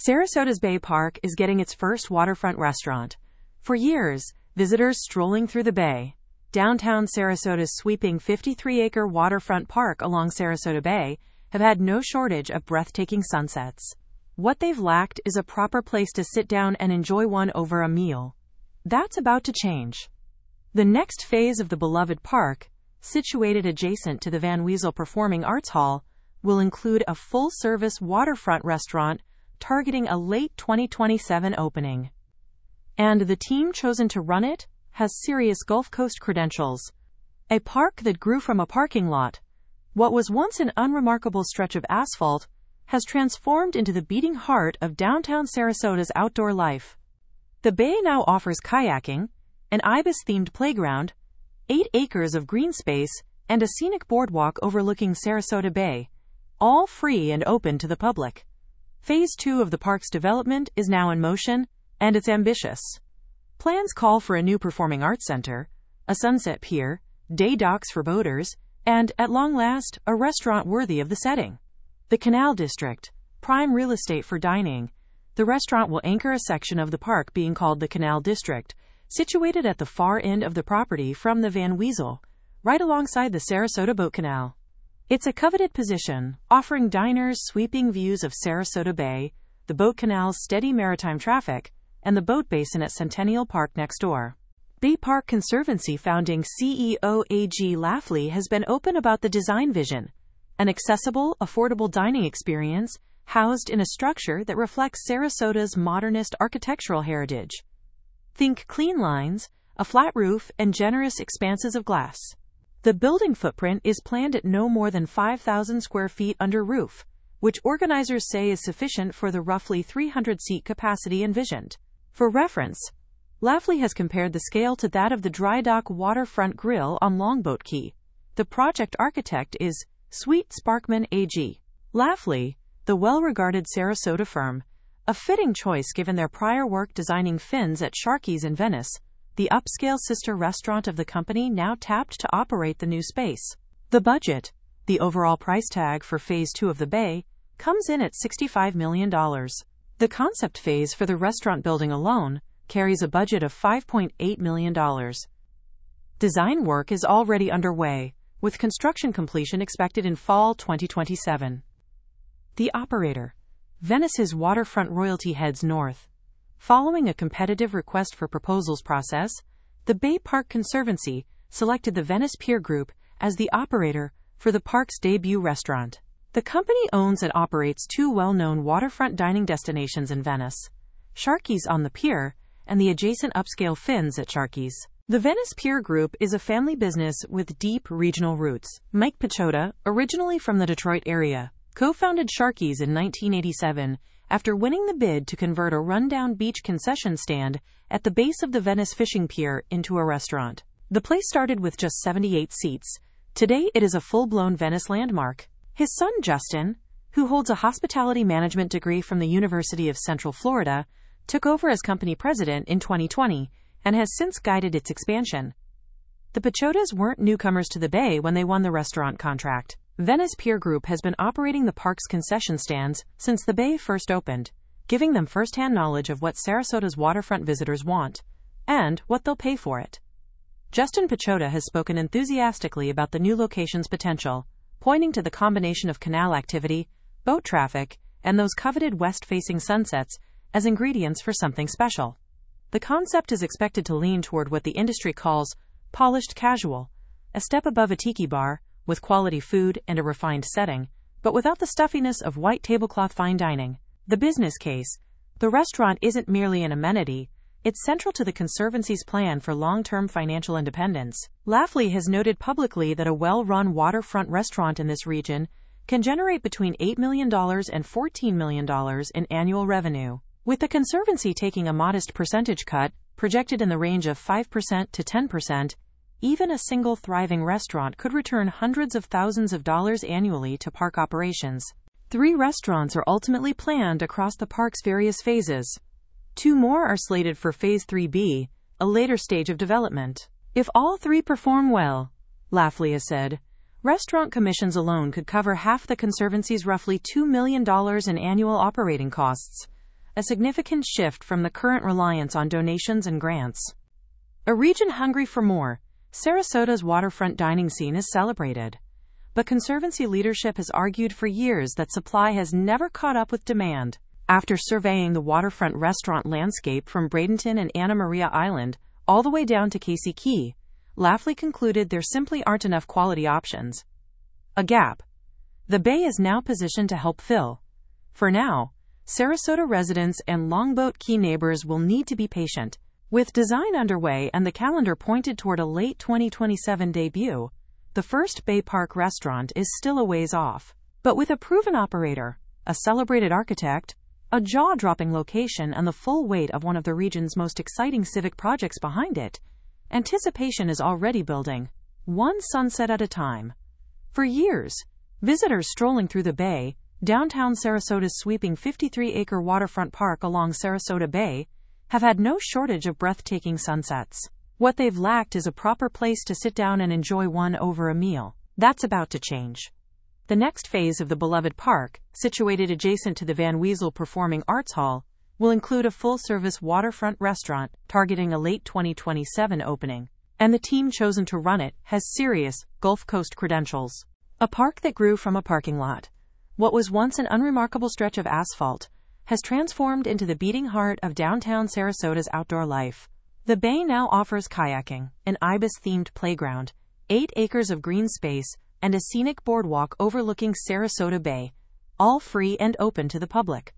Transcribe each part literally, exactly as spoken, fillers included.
Sarasota's Bay Park is getting its first waterfront restaurant. For years, visitors strolling through the bay, downtown Sarasota's sweeping fifty-three acre waterfront park along Sarasota Bay, have had no shortage of breathtaking sunsets. What they've lacked is a proper place to sit down and enjoy one over a meal. That's about to change. The next phase of the beloved park, situated adjacent to the Van Wezel Performing Arts Hall, will include a full-service waterfront restaurant targeting a late twenty twenty-seven opening. And the team chosen to run it has serious Gulf Coast credentials. A park that grew from a parking lot, what was once an unremarkable stretch of asphalt, has transformed into the beating heart of downtown Sarasota's outdoor life. The bay now offers kayaking, an ibis-themed playground, eight acres of green space, and a scenic boardwalk overlooking Sarasota Bay, all free and open to the public. Phase two of the park's development is now in motion, and it's ambitious. Plans call for a new performing arts center, a sunset pier, day docks for boaters, and, at long last, a restaurant worthy of the setting. The Canal District, prime real estate for dining. The restaurant will anchor a section of the park being called the Canal District, situated at the far end of the property from the Van Wezel, right alongside the Sarasota Boat Canal. It's a coveted position, offering diners sweeping views of Sarasota Bay, the Boat Canal's steady maritime traffic, and the boat basin at Centennial Park next door. Bay Park Conservancy founding C E O A G Lafley has been open about the design vision, an accessible, affordable dining experience housed in a structure that reflects Sarasota's modernist architectural heritage. Think clean lines, a flat roof, and generous expanses of glass. The building footprint is planned at no more than five thousand square feet under roof, which organizers say is sufficient for the roughly three hundred seat capacity envisioned. For reference, Lafley has compared the scale to that of the Dry Dock Waterfront Grill on Longboat Key. The project architect is Sweet Sparkman A G Lafley, the well-regarded Sarasota firm, a fitting choice given their prior work designing fins at Sharky's in Venice, the upscale sister restaurant of the company now tapped to operate the new space. The budget, the overall price tag for Phase two of the Bay, comes in at sixty-five million dollars. The concept phase for the restaurant building alone carries a budget of five point eight million dollars. Design work is already underway, with construction completion expected in fall twenty twenty-seven. The operator, Venice's waterfront royalty, heads north. Following a competitive request for proposals process, the Bay Park Conservancy selected the Venice Pier Group as the operator for the park's debut restaurant. The company owns and operates two well-known waterfront dining destinations in Venice, Sharky's on the pier and the adjacent upscale Fins at Sharky's. The Venice Pier Group is a family business with deep regional roots. Mike Pechota, originally from the Detroit area, co-founded Sharky's in nineteen eighty-seven after winning the bid to convert a rundown beach concession stand at the base of the Venice Fishing Pier into a restaurant. The place started with just seventy-eight seats. Today it is a full-blown Venice landmark. His son Justin, who holds a hospitality management degree from the University of Central Florida, took over as company president in twenty twenty and has since guided its expansion. The Pechotas weren't newcomers to the Bay when they won the restaurant contract. Venice Pier Group has been operating the park's concession stands since the Bay first opened, giving them first-hand knowledge of what Sarasota's waterfront visitors want and what they'll pay for it. Justin Pechota has spoken enthusiastically about the new location's potential, pointing to the combination of canal activity, boat traffic, and those coveted west-facing sunsets as ingredients for something special. The concept is expected to lean toward what the industry calls polished casual, a step above a tiki bar, with quality food and a refined setting, but without the stuffiness of white tablecloth fine dining. The business case: the restaurant isn't merely an amenity, it's central to the Conservancy's plan for long-term financial independence. Lafley has noted publicly that a well-run waterfront restaurant in this region can generate between eight million dollars and fourteen million dollars in annual revenue, with the Conservancy taking a modest percentage cut, projected in the range of five percent to ten percent. Even a single thriving restaurant could return hundreds of thousands of dollars annually to park operations. Three restaurants are ultimately planned across the park's various phases. Two more are slated for Phase three B, a later stage of development. If all three perform well, Lafley has said, restaurant commissions alone could cover half the Conservancy's roughly two million dollars in annual operating costs, a significant shift from the current reliance on donations and grants. A region hungry for more, Sarasota's waterfront dining scene is celebrated. But Conservancy leadership has argued for years that supply has never caught up with demand. After surveying the waterfront restaurant landscape from Bradenton and Anna Maria Island all the way down to Casey Key, Lafley concluded there simply aren't enough quality options. A gap the Bay is now positioned to help fill. For now, Sarasota residents and Longboat Key neighbors will need to be patient. With design underway and the calendar pointed toward a late twenty twenty-seven debut, the first Bay Park restaurant is still a ways off. But with a proven operator, a celebrated architect, a jaw-dropping location, and the full weight of one of the region's most exciting civic projects behind it, anticipation is already building, one sunset at a time. For years, visitors strolling through the Bay, downtown Sarasota's sweeping fifty-three acre waterfront park along Sarasota Bay, have had no shortage of breathtaking sunsets. What they've lacked is a proper place to sit down and enjoy one over a meal. That's about to change. The next phase of the beloved park, situated adjacent to the Van Wezel Performing Arts Hall, will include a full-service waterfront restaurant targeting a late twenty twenty-seven opening, and the team chosen to run it has serious Gulf Coast credentials. A park that grew from a parking lot, what was once an unremarkable stretch of asphalt, has transformed into the beating heart of downtown Sarasota's outdoor life. The Bay now offers kayaking, an ibis-themed playground, eight acres of green space, and a scenic boardwalk overlooking Sarasota Bay, all free and open to the public.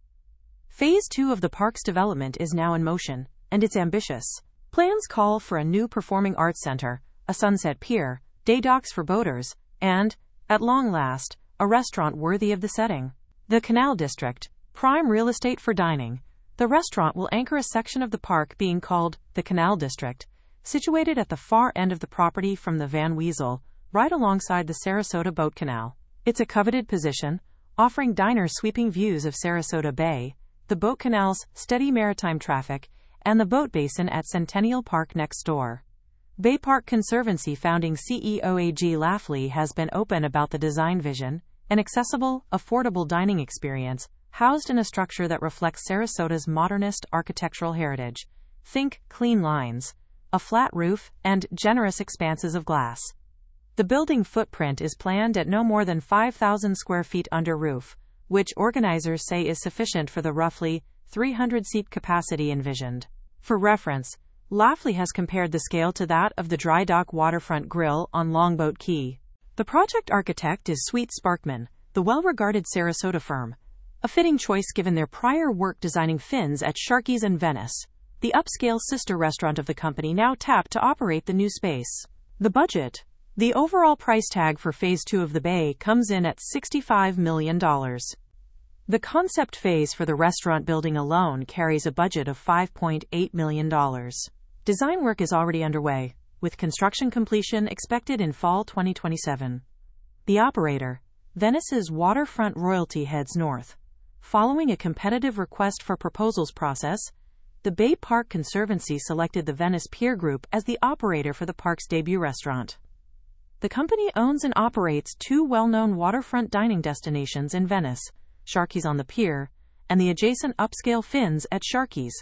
Phase two of the park's development is now in motion, and it's ambitious. Plans call for a new performing arts center, a sunset pier, day docks for boaters, and, at long last, a restaurant worthy of the setting. The Canal District, prime real estate for dining. The restaurant will anchor a section of the park being called the Canal District, situated at the far end of the property from the Van Wezel, right alongside the Sarasota Boat Canal. It's a coveted position, offering diners sweeping views of Sarasota Bay, the Boat Canal's steady maritime traffic, and the boat basin at Centennial Park next door. Bay Park Conservancy founding C E O A G Lafley has been open about the design vision, an accessible, affordable dining experience, housed in a structure that reflects Sarasota's modernist architectural heritage. Think clean lines, a flat roof, and generous expanses of glass. The building footprint is planned at no more than five thousand square feet under roof, which organizers say is sufficient for the roughly three hundred seat capacity envisioned. For reference, Lafley has compared the scale to that of the Dry Dock Waterfront Grill on Longboat Key. The project architect is Sweet Sparkman, the well-regarded Sarasota firm, a fitting choice given their prior work designing fins at Sharky's in Venice, the upscale sister restaurant of the company now tapped to operate the new space. The budget. The overall price tag for Phase two of the Bay comes in at sixty-five million dollars. The concept phase for the restaurant building alone carries a budget of five point eight million dollars. Design work is already underway, with construction completion expected in fall twenty twenty-seven. The operator, Venice's waterfront royalty, heads north. Following a competitive request for proposals process, the Bay Park Conservancy selected the Venice Pier Group as the operator for the park's debut restaurant. The company owns and operates two well-known waterfront dining destinations in Venice, Sharky's on the Pier, and the adjacent upscale Fins at Sharky's.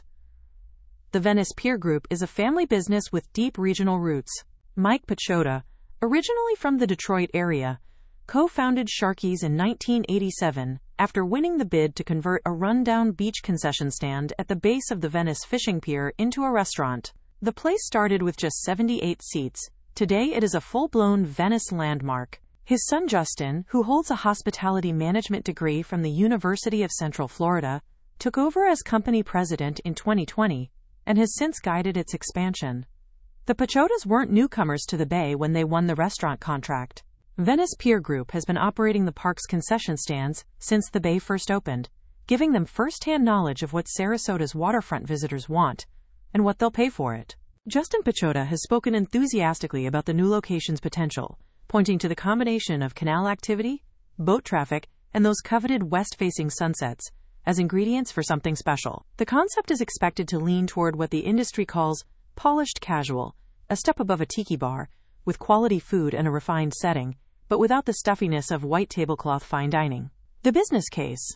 The Venice Pier Group is a family business with deep regional roots. Mike Pachota, originally from the Detroit area, co-founded Sharky's in nineteen eighty-seven after winning the bid to convert a rundown beach concession stand at the base of the Venice Fishing Pier into a restaurant. The place started with just seventy-eight seats. Today it is a full-blown Venice landmark. His son Justin, who holds a hospitality management degree from the University of Central Florida, took over as company president in twenty twenty, and has since guided its expansion. The Pachotas weren't newcomers to the Bay when they won the restaurant contract. Venice Pier Group has been operating the park's concession stands since the Bay first opened, giving them first-hand knowledge of what Sarasota's waterfront visitors want and what they'll pay for it. Justin Pachota has spoken enthusiastically about the new location's potential, pointing to the combination of canal activity, boat traffic, and those coveted west-facing sunsets as ingredients for something special. The concept is expected to lean toward what the industry calls polished casual, a step above a tiki bar, with quality food and a refined setting, but without the stuffiness of white tablecloth fine dining. The business case.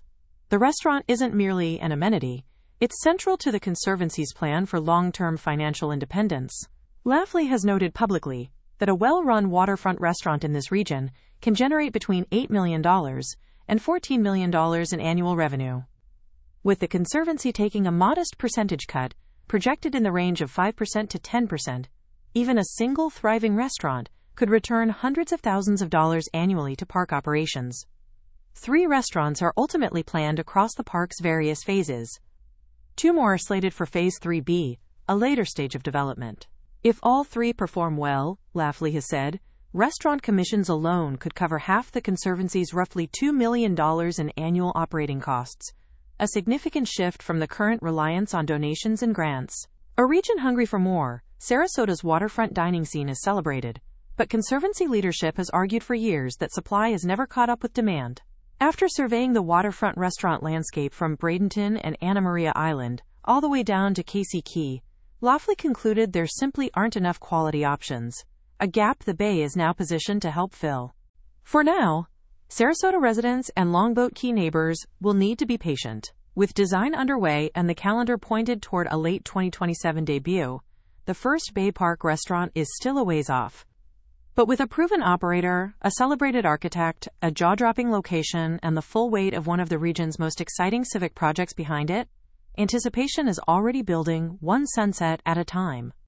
The restaurant isn't merely an amenity, it's central to the Conservancy's plan for long-term financial independence. Lafley has noted publicly that a well-run waterfront restaurant in this region can generate between eight million dollars and fourteen million dollars in annual revenue. With the Conservancy taking a modest percentage cut, projected in the range of five percent to ten percent, even a single thriving restaurant could return hundreds of thousands of dollars annually to park operations. Three restaurants are ultimately planned across the park's various phases. Two more are slated for Phase three B, a later stage of development. If all three perform well, Lafley has said, restaurant commissions alone could cover half the Conservancy's roughly two million dollars in annual operating costs, a significant shift from the current reliance on donations and grants. A region hungry for more, Sarasota's waterfront dining scene is celebrated, but Conservancy leadership has argued for years that supply has never caught up with demand. After surveying the waterfront restaurant landscape from Bradenton and Anna Maria Island all the way down to Casey Key, Lafley concluded there simply aren't enough quality options, a gap the Bay is now positioned to help fill. For now, Sarasota residents and Longboat Key neighbors will need to be patient. With design underway and the calendar pointed toward a late twenty twenty-seven debut, the first Bay Park restaurant is still a ways off. But with a proven operator, a celebrated architect, a jaw-dropping location, and the full weight of one of the region's most exciting civic projects behind it, anticipation is already building, one sunset at a time.